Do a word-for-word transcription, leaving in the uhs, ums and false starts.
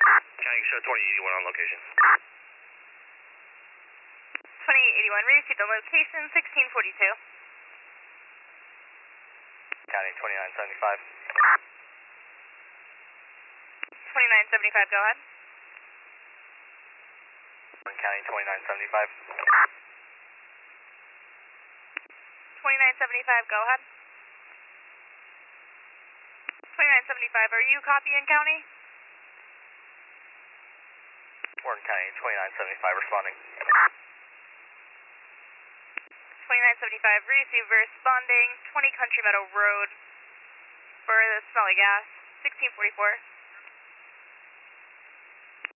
County show twenty eighty-one on location. twenty eighty-one, we received the location, sixteen forty-two. County twenty-nine seventy-five. twenty-nine seventy-five, go ahead. County twenty-nine seventy-five. twenty-nine seventy-five, go ahead. twenty-nine seventy-five, are you copying county? Warden County twenty-nine seventy-five responding. twenty-nine seventy-five, receive responding, twenty Country Meadow Road for the smelly gas, sixteen forty-four.